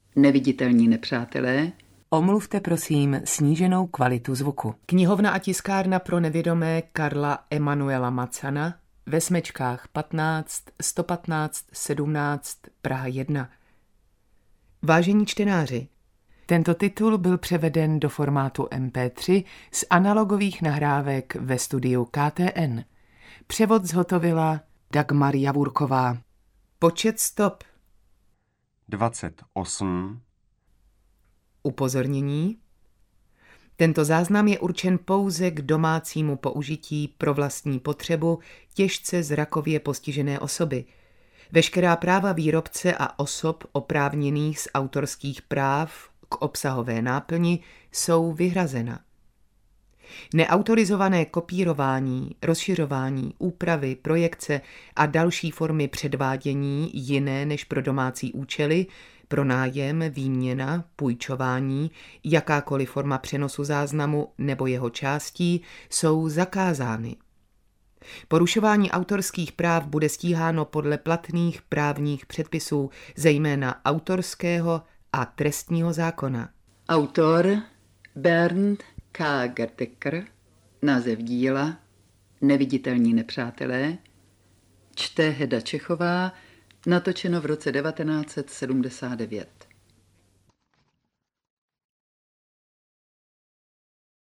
Neviditelní nepřátelé. Omluvte prosím sníženou kvalitu zvuku. Knihovna a tiskárna pro nevědomé Karla Emanuela Macana ve Smečkách 15 115 17 Praha 1. Vážení čtenáři, tento titul byl převeden do formátu MP3 z analogových nahrávek ve studiu KTN. Převod zhotovila Dagmar Javurková. Počet stop 28. Upozornění. Tento záznam je určen pouze k domácímu použití pro vlastní potřebu těžce zrakově postižené osoby. Veškerá práva výrobce a osob oprávněných z autorských práv k obsahové náplni jsou vyhrazena. Neautorizované kopírování, rozšiřování, úpravy, projekce a další formy předvádění jiné než pro domácí účely, pronájem, výměna, půjčování, jakákoliv forma přenosu záznamu nebo jeho částí jsou zakázány. Porušování autorských práv bude stíháno podle platných právních předpisů, zejména autorského a trestního zákona. Autor Bernd K. Gerdecker. Název díla Neviditelní nepřátelé. Čte Heda Čechová. Natočeno v roce 1979.